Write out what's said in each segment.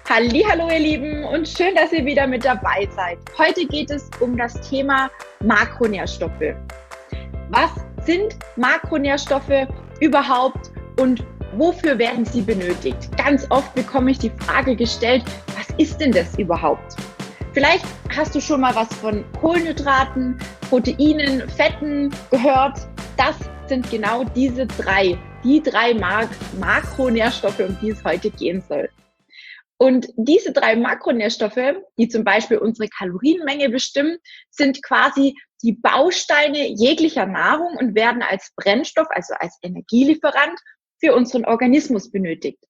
Hallihallo ihr Lieben und schön, dass ihr wieder mit dabei seid. Heute geht es um das Thema Makronährstoffe. Was sind Makronährstoffe überhaupt und wofür werden sie benötigt? Ganz oft bekomme ich die Frage gestellt, was ist denn das überhaupt? Vielleicht hast du schon mal was von Kohlenhydraten, Proteinen, Fetten gehört. Das sind genau die drei Makronährstoffe, um die es heute gehen soll. Und diese drei Makronährstoffe, die zum Beispiel unsere Kalorienmenge bestimmen, sind quasi die Bausteine jeglicher Nahrung und werden als Brennstoff, also als Energielieferant für unseren Organismus benötigt.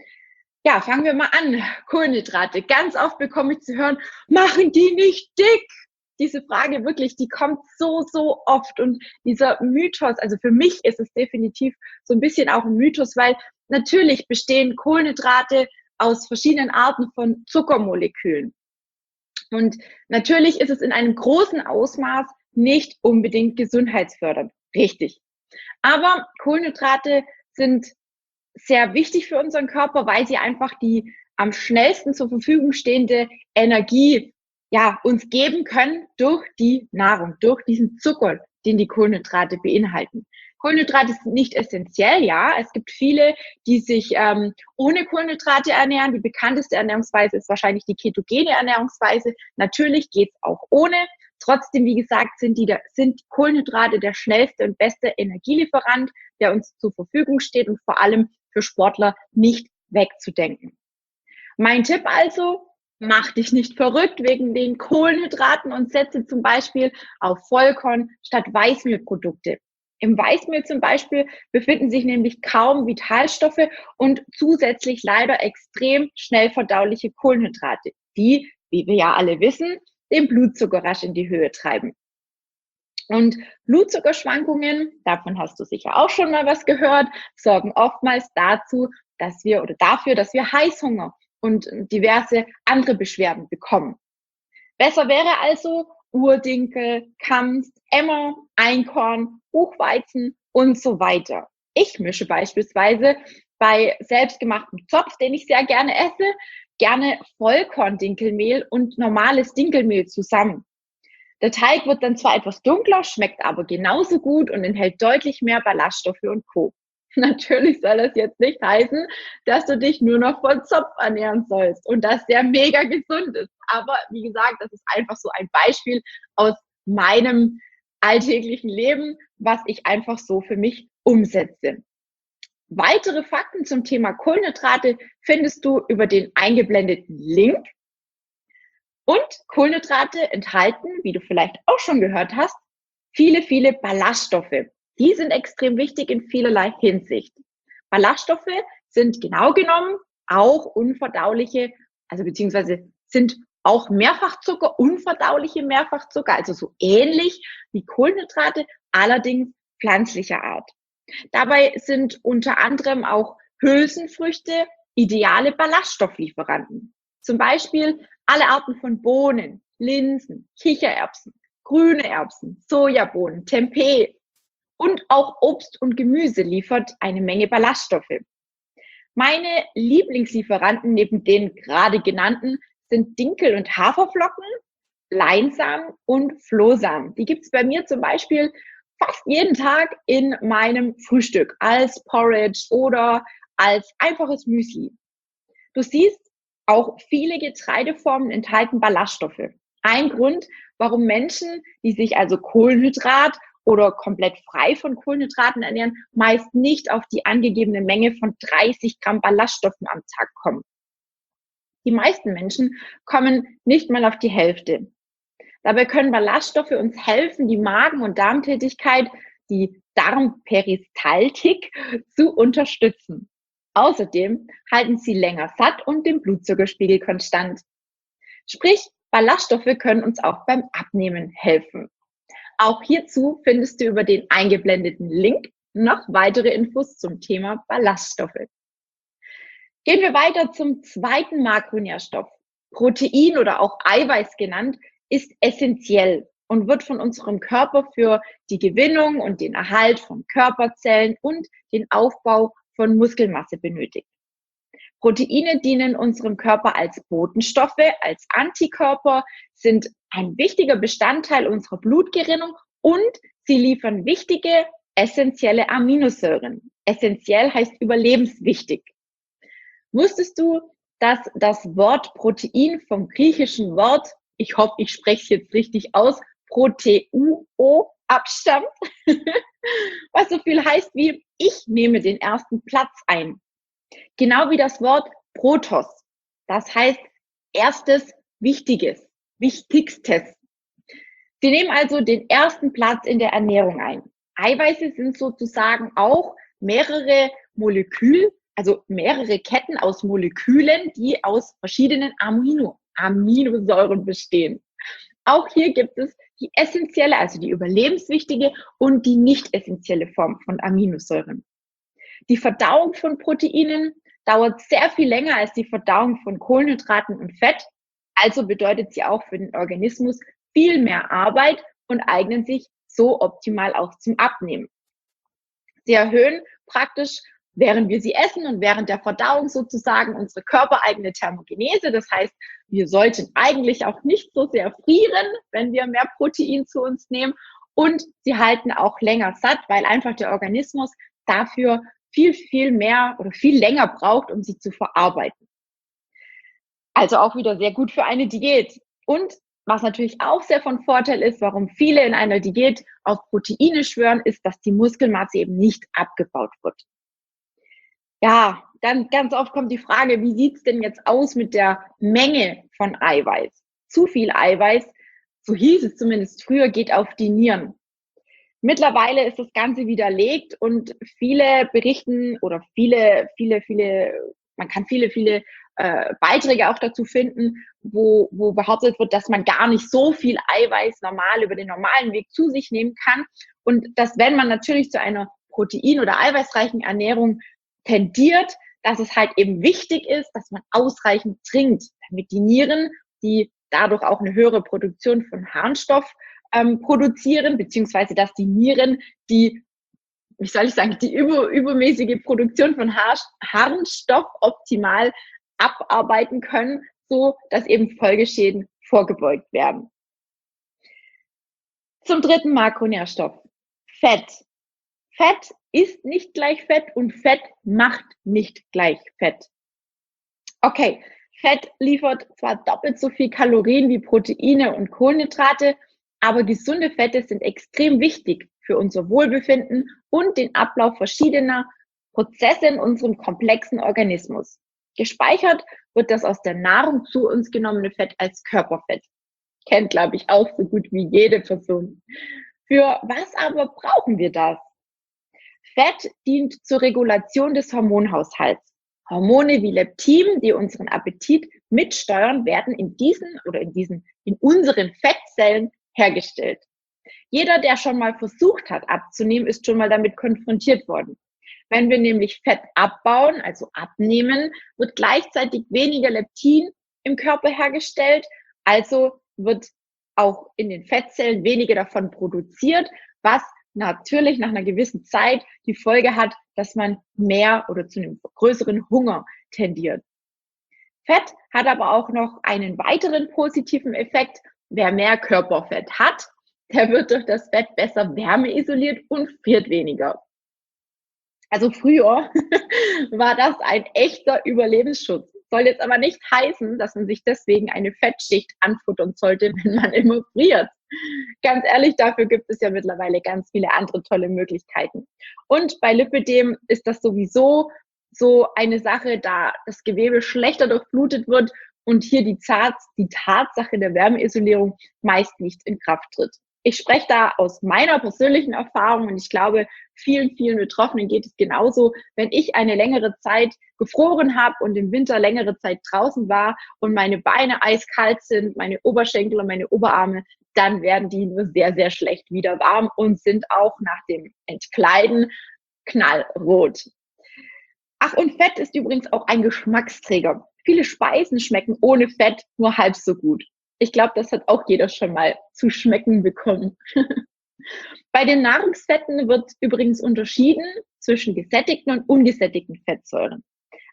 Ja, fangen wir mal an. Kohlenhydrate. Ganz oft bekomme ich zu hören, machen die nicht dick? Diese Frage wirklich, die kommt so oft. Und dieser Mythos, also für mich ist es definitiv so ein bisschen auch ein Mythos, weil natürlich bestehen Kohlenhydrate aus verschiedenen Arten von Zuckermolekülen. Und natürlich ist es in einem großen Ausmaß nicht unbedingt gesundheitsfördernd. Richtig. Aber Kohlenhydrate sind sehr wichtig für unseren Körper, weil sie einfach die am schnellsten zur Verfügung stehende Energie uns geben können durch die Nahrung, durch diesen Zucker, den die Kohlenhydrate beinhalten. Kohlenhydrate sind nicht essentiell, ja. Es gibt viele, die sich ohne Kohlenhydrate ernähren. Die bekannteste Ernährungsweise ist wahrscheinlich die ketogene Ernährungsweise. Natürlich geht's auch ohne. Trotzdem, wie gesagt, sind Kohlenhydrate der schnellste und beste Energielieferant, der uns zur Verfügung steht und vor allem für Sportler nicht wegzudenken. Mein Tipp also, mach dich nicht verrückt wegen den Kohlenhydraten und setze zum Beispiel auf Vollkorn statt Weißmehlprodukte. Im Weißmehl zum Beispiel befinden sich nämlich kaum Vitalstoffe und zusätzlich leider extrem schnell verdauliche Kohlenhydrate, die, wie wir ja alle wissen, den Blutzucker rasch in die Höhe treiben. Und Blutzuckerschwankungen, davon hast du sicher auch schon mal was gehört, sorgen oftmals dafür, dass wir Heißhunger und diverse andere Beschwerden bekommen. Besser wäre also Urdinkel, Kamms, Emmer, Einkorn, Buchweizen und so weiter. Ich mische beispielsweise bei selbstgemachtem Zopf, den ich sehr gerne esse, gerne Vollkorn-Dinkelmehl und normales Dinkelmehl zusammen. Der Teig wird dann zwar etwas dunkler, schmeckt aber genauso gut und enthält deutlich mehr Ballaststoffe und Co. Natürlich soll das jetzt nicht heißen, dass du dich nur noch von Zopf ernähren sollst und dass der mega gesund ist. Aber wie gesagt, das ist einfach so ein Beispiel aus meinem alltäglichen Leben, was ich einfach so für mich umsetze. Weitere Fakten zum Thema Kohlenhydrate findest du über den eingeblendeten Link. Und Kohlenhydrate enthalten, wie du vielleicht auch schon gehört hast, viele Ballaststoffe. Die sind extrem wichtig in vielerlei Hinsicht. Ballaststoffe sind genau genommen auch unverdauliche, also beziehungsweise sind auch Mehrfachzucker, unverdauliche Mehrfachzucker, also so ähnlich wie Kohlenhydrate, allerdings pflanzlicher Art. Dabei sind unter anderem auch Hülsenfrüchte ideale Ballaststofflieferanten. Zum Beispiel alle Arten von Bohnen, Linsen, Kichererbsen, grüne Erbsen, Sojabohnen, Tempeh und auch Obst und Gemüse liefert eine Menge Ballaststoffe. Meine Lieblingslieferanten neben den gerade genannten sind Dinkel- und Haferflocken, Leinsamen und Flohsamen. Die gibt's bei mir zum Beispiel fast jeden Tag in meinem Frühstück als Porridge oder als einfaches Müsli. Du siehst, auch viele Getreideformen enthalten Ballaststoffe. Ein Grund, warum Menschen, die sich also Kohlenhydrat oder komplett frei von Kohlenhydraten ernähren, meist nicht auf die angegebene Menge von 30 Gramm Ballaststoffen am Tag kommen. Die meisten Menschen kommen nicht mal auf die Hälfte. Dabei können Ballaststoffe uns helfen, die Magen- und Darmtätigkeit, die Darmperistaltik, zu unterstützen. Außerdem halten sie länger satt und den Blutzuckerspiegel konstant. Sprich, Ballaststoffe können uns auch beim Abnehmen helfen. Auch hierzu findest du über den eingeblendeten Link noch weitere Infos zum Thema Ballaststoffe. Gehen wir weiter zum zweiten Makronährstoff. Protein oder auch Eiweiß genannt, ist essentiell und wird von unserem Körper für die Gewinnung und den Erhalt von Körperzellen und den Aufbau von Muskelmasse benötigt. Proteine dienen unserem Körper als Botenstoffe, als Antikörper, sind ein wichtiger Bestandteil unserer Blutgerinnung und sie liefern wichtige, essentielle Aminosäuren. Essentiell heißt überlebenswichtig. Wusstest du, dass das Wort Protein vom griechischen Wort, ich hoffe, ich spreche es jetzt richtig aus, Proteuo abstammt, was so viel heißt wie ich nehme den ersten Platz ein. Genau wie das Wort Protos, das heißt erstes Wichtiges, Wichtigstes. Sie nehmen also den ersten Platz in der Ernährung ein. Eiweiße sind sozusagen auch mehrere also mehrere Ketten aus Molekülen, die aus verschiedenen Aminosäuren bestehen. Auch hier gibt es die essentielle, also die überlebenswichtige und die nicht essentielle Form von Aminosäuren. Die Verdauung von Proteinen dauert sehr viel länger als die Verdauung von Kohlenhydraten und Fett. Also bedeutet sie auch für den Organismus viel mehr Arbeit und eignen sich so optimal auch zum Abnehmen. Sie erhöhen praktisch, während wir sie essen und während der Verdauung sozusagen unsere körpereigene Thermogenese. Das heißt, wir sollten eigentlich auch nicht so sehr frieren, wenn wir mehr Protein zu uns nehmen. Und sie halten auch länger satt, weil einfach der Organismus dafür viel mehr oder viel länger braucht, um sie zu verarbeiten. Also auch wieder sehr gut für eine Diät. Und was natürlich auch sehr von Vorteil ist, warum viele in einer Diät auf Proteine schwören, ist, dass die Muskelmasse eben nicht abgebaut wird. Ja, dann ganz oft kommt die Frage, wie sieht es denn jetzt aus mit der Menge von Eiweiß? Zu viel Eiweiß, so hieß es zumindest früher, geht auf die Nieren. Mittlerweile ist das Ganze widerlegt und viele berichten oder man kann viele Beiträge auch dazu finden, wo behauptet wird, dass man gar nicht so viel Eiweiß normal über den normalen Weg zu sich nehmen kann und dass, wenn man natürlich zu einer protein- oder eiweißreichen Ernährung tendiert, dass es halt eben wichtig ist, dass man ausreichend trinkt, damit die Nieren, die dadurch auch eine höhere Produktion von Harnstoff produzieren, beziehungsweise dass die Nieren die, wie soll ich sagen, die übermäßige Produktion von Harnstoff optimal abarbeiten können, so dass eben Folgeschäden vorgebeugt werden. Zum dritten Makronährstoff, Fett. Fett ist nicht gleich Fett und Fett macht nicht gleich Fett. Okay, Fett liefert zwar doppelt so viel Kalorien wie Proteine und Kohlenhydrate, aber gesunde Fette sind extrem wichtig für unser Wohlbefinden und den Ablauf verschiedener Prozesse in unserem komplexen Organismus. Gespeichert wird das aus der Nahrung zu uns genommene Fett als Körperfett. Kennt, glaube ich, auch so gut wie jede Person. Für was aber brauchen wir das? Fett dient zur Regulation des Hormonhaushalts. Hormone wie Leptin, die unseren Appetit mitsteuern, werden in unseren Fettzellen hergestellt. Jeder, der schon mal versucht hat abzunehmen, ist schon mal damit konfrontiert worden. Wenn wir nämlich Fett abbauen, also abnehmen, wird gleichzeitig weniger Leptin im Körper hergestellt, also wird auch in den Fettzellen weniger davon produziert, was natürlich nach einer gewissen Zeit die Folge hat, dass man mehr oder zu einem größeren Hunger tendiert. Fett hat aber auch noch einen weiteren positiven Effekt. Wer mehr Körperfett hat, der wird durch das Fett besser wärmeisoliert und friert weniger. Also früher war das ein echter Überlebensschutz. Soll jetzt aber nicht heißen, dass man sich deswegen eine Fettschicht anfuttern sollte, wenn man immer friert. Ganz ehrlich, dafür gibt es ja mittlerweile ganz viele andere tolle Möglichkeiten. Und bei Lipödem ist das sowieso so eine Sache, da das Gewebe schlechter durchblutet wird und hier die Tatsache der Wärmeisolierung meist nicht in Kraft tritt. Ich spreche da aus meiner persönlichen Erfahrung und ich glaube, vielen Betroffenen geht es genauso. Wenn ich eine längere Zeit gefroren habe und im Winter längere Zeit draußen war und meine Beine eiskalt sind, meine Oberschenkel und meine Oberarme, dann werden die nur sehr schlecht wieder warm und sind auch nach dem Entkleiden knallrot. Ach, und Fett ist übrigens auch ein Geschmacksträger. Viele Speisen schmecken ohne Fett nur halb so gut. Ich glaube, das hat auch jeder schon mal zu schmecken bekommen. Bei den Nahrungsfetten wird übrigens unterschieden zwischen gesättigten und ungesättigten Fettsäuren.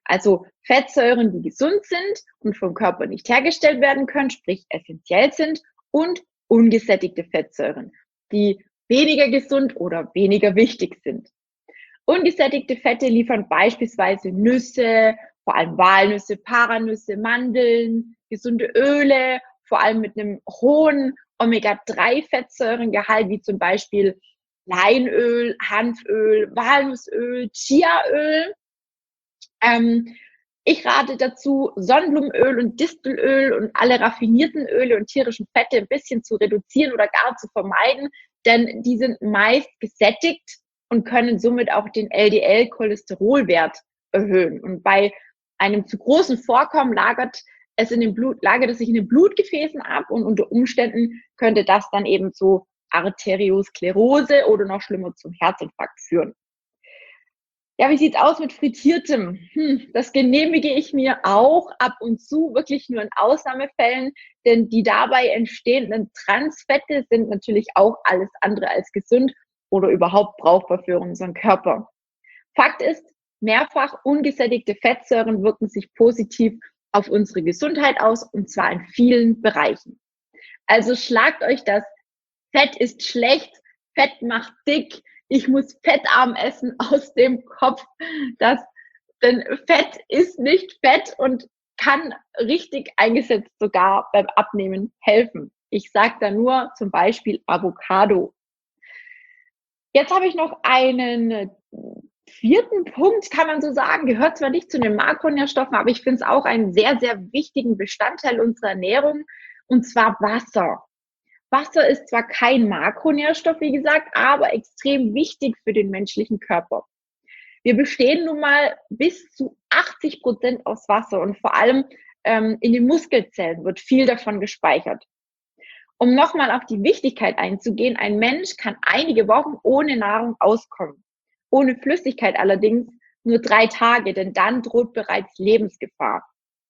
Also Fettsäuren, die gesund sind und vom Körper nicht hergestellt werden können, sprich essentiell sind, und ungesättigte Fettsäuren, die weniger gesund oder weniger wichtig sind. Ungesättigte Fette liefern beispielsweise Nüsse, vor allem Walnüsse, Paranüsse, Mandeln, gesunde Öle, vor allem mit einem hohen Omega-3-Fettsäurengehalt, wie zum Beispiel Leinöl, Hanföl, Walnussöl, Chiaöl. Ich rate dazu, Sonnenblumenöl und Distelöl und alle raffinierten Öle und tierischen Fette ein bisschen zu reduzieren oder gar zu vermeiden, denn die sind meist gesättigt und können somit auch den LDL-Cholesterolwert erhöhen. Und bei einem zu großen Vorkommen lagert es sich in den Blutgefäßen ab und unter Umständen könnte das dann eben zu Arteriosklerose oder noch schlimmer zum Herzinfarkt führen. Ja, wie sieht's aus mit Frittiertem? Das genehmige ich mir auch ab und zu, wirklich nur in Ausnahmefällen, denn die dabei entstehenden Transfette sind natürlich auch alles andere als gesund oder überhaupt brauchbar für unseren Körper. Fakt ist, mehrfach ungesättigte Fettsäuren wirken sich positiv auf unsere Gesundheit aus, und zwar in vielen Bereichen. Also schlagt euch das Fett ist schlecht, Fett macht dick, ich muss fettarm essen aus dem Kopf. Denn Fett ist nicht Fett und kann richtig eingesetzt sogar beim Abnehmen helfen. Ich sage da nur zum Beispiel Avocado. Jetzt habe ich noch einen vierten Punkt, kann man so sagen, gehört zwar nicht zu den Makronährstoffen, aber ich finde es auch einen sehr, sehr wichtigen Bestandteil unserer Ernährung, und zwar Wasser. Wasser ist zwar kein Makronährstoff, wie gesagt, aber extrem wichtig für den menschlichen Körper. Wir bestehen nun mal bis zu 80% aus Wasser, und vor allem in den Muskelzellen wird viel davon gespeichert. Um nochmal auf die Wichtigkeit einzugehen, ein Mensch kann einige Wochen ohne Nahrung auskommen. Ohne Flüssigkeit allerdings nur 3 Tage, denn dann droht bereits Lebensgefahr.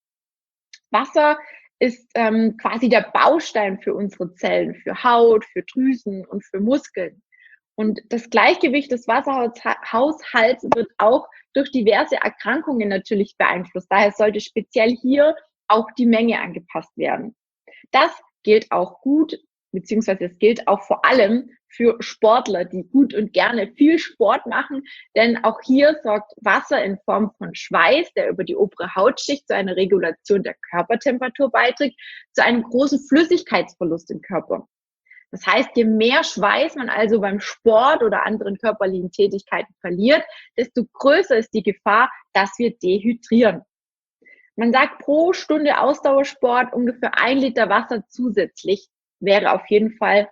Wasser ist quasi der Baustein für unsere Zellen, für Haut, für Drüsen und für Muskeln. Und das Gleichgewicht des Wasserhaushalts wird auch durch diverse Erkrankungen natürlich beeinflusst. Daher sollte speziell hier auch die Menge angepasst werden. Das gilt auch gut, beziehungsweise es gilt auch vor allem für Sportler, die gut und gerne viel Sport machen, denn auch hier sorgt Wasser in Form von Schweiß, der über die obere Hautschicht zu einer Regulation der Körpertemperatur beiträgt, zu einem großen Flüssigkeitsverlust im Körper. Das heißt, je mehr Schweiß man also beim Sport oder anderen körperlichen Tätigkeiten verliert, desto größer ist die Gefahr, dass wir dehydrieren. Man sagt, pro Stunde Ausdauersport ungefähr 1 Liter Wasser zusätzlich wäre auf jeden Fall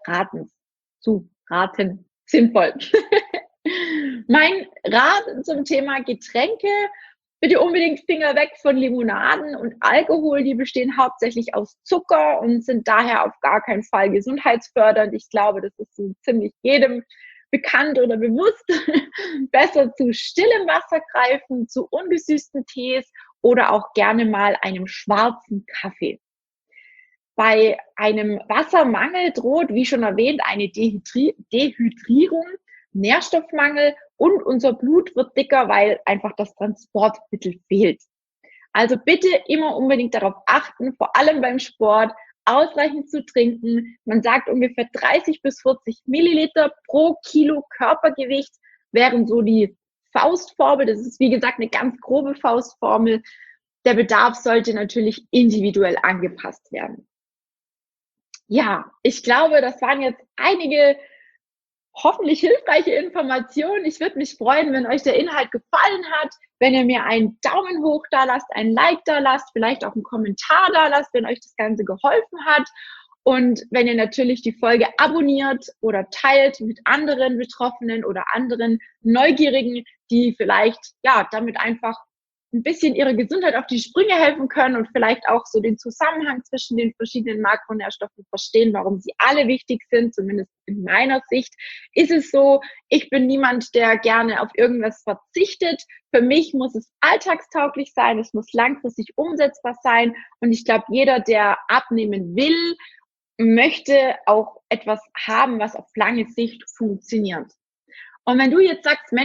sinnvoll. Mein Rat zum Thema Getränke: bitte unbedingt Finger weg von Limonaden und Alkohol. Die bestehen hauptsächlich aus Zucker und sind daher auf gar keinen Fall gesundheitsfördernd. Ich glaube, das ist so ziemlich jedem bekannt oder bewusst. Besser zu stillem Wasser greifen, zu ungesüßten Tees oder auch gerne mal einem schwarzen Kaffee. Bei einem Wassermangel droht, wie schon erwähnt, eine Dehydrierung, Nährstoffmangel, und unser Blut wird dicker, weil einfach das Transportmittel fehlt. Also bitte immer unbedingt darauf achten, vor allem beim Sport, ausreichend zu trinken. Man sagt, ungefähr 30 bis 40 Milliliter pro Kilo Körpergewicht wären so die Faustformel. Das ist, wie gesagt, eine ganz grobe Faustformel. Der Bedarf sollte natürlich individuell angepasst werden. Ja, ich glaube, das waren jetzt einige hoffentlich hilfreiche Informationen. Ich würde mich freuen, wenn euch der Inhalt gefallen hat, wenn ihr mir einen Daumen hoch da lasst, ein Like da lasst, vielleicht auch einen Kommentar da lasst, wenn euch das Ganze geholfen hat. Und wenn ihr natürlich die Folge abonniert oder teilt mit anderen Betroffenen oder anderen Neugierigen, die vielleicht ja damit einfach ein bisschen ihre Gesundheit auf die Sprünge helfen können und vielleicht auch so den Zusammenhang zwischen den verschiedenen Makronährstoffen verstehen, warum sie alle wichtig sind, zumindest in meiner Sicht ist es so, ich bin niemand, der gerne auf irgendwas verzichtet. Für mich muss es alltagstauglich sein, es muss langfristig umsetzbar sein, und ich glaube, jeder, der abnehmen will, möchte auch etwas haben, was auf lange Sicht funktioniert. Und wenn du jetzt sagst, Mensch,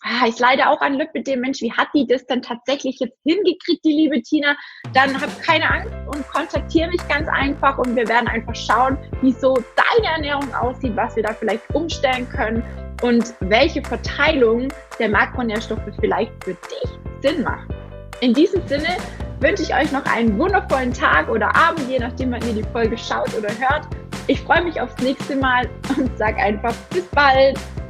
ich leide auch an Lipödem, Mensch, wie hat die das denn tatsächlich jetzt hingekriegt, die liebe Tina? Dann hab keine Angst und kontaktiere mich ganz einfach und wir werden einfach schauen, wie so deine Ernährung aussieht, was wir da vielleicht umstellen können und welche Verteilung der Makronährstoffe vielleicht für dich Sinn macht. In diesem Sinne wünsche ich euch noch einen wundervollen Tag oder Abend, je nachdem, wann ihr die Folge schaut oder hört. Ich freue mich aufs nächste Mal und sage einfach bis bald.